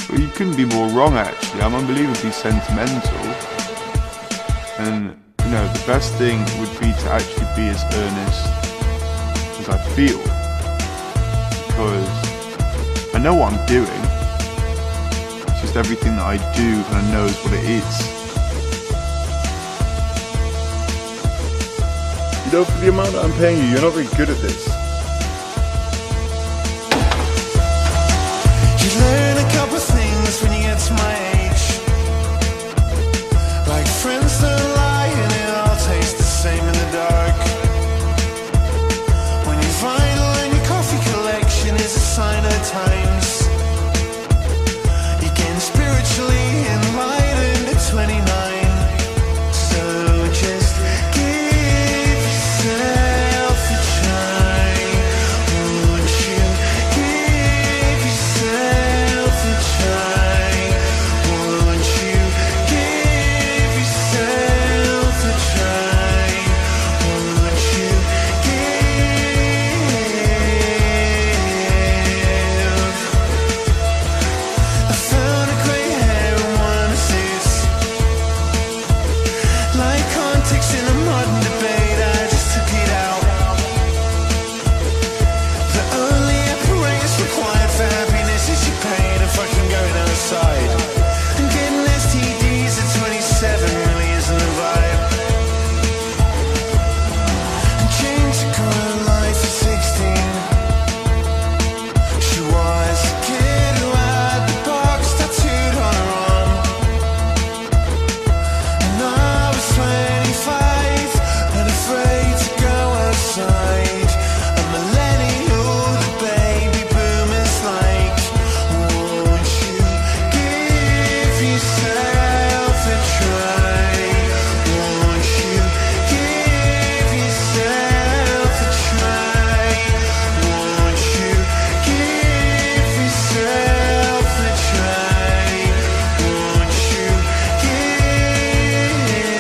Well, you couldn't be more wrong, actually. I'm unbelievably sentimental. And, you know, the best thing would be to actually be as earnest as I feel. Because I know what I'm doing. It's just everything that I do kind of knows what it is. You know, for the amount that I'm paying you, you're not very good at this. You learn a couple things when you get to my age. Like friends don't lie and it all tastes the same in the dark. When your vinyl and your coffee collection is a sign of the times. You're getting spiritually enlightened at 29. So just give yourself a try. Won't you give yourself a try? Won't you give yourself a try? Won't you give? I found a grey hair in one of these. Like context in a modern debate, I just took it out. The only apparatus required for happiness is your pain and fucking going outside. And getting STDs at 27 really isn't a vibe. And James got her life at 16. She was a kid who had the box tattooed on her arm. And I was 25 and afraid to go outside. A millennial, the baby boomers like. Won't you give yourself a try? Won't you give yourself a try? Won't you give yourself a try? Won't you give?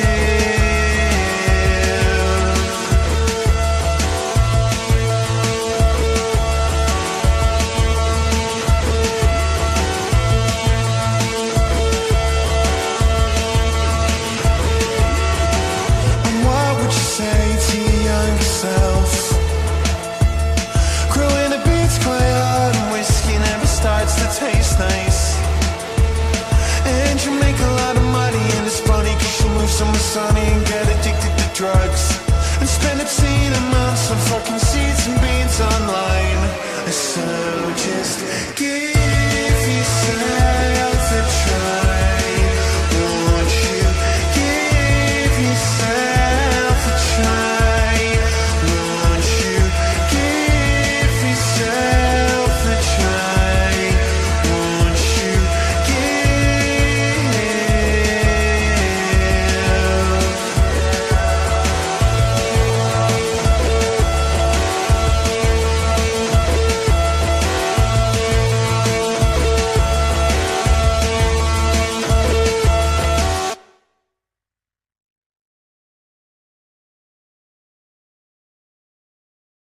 And what would you say to your younger self? Growing a beat's quite hard and whiskey never starts to taste nice. And you make a lot of money and it's funny cause you move somewhere sunny and get addicted to drugs. And spend obscene amounts on fucking seeds and beans online. So just give yourself a try.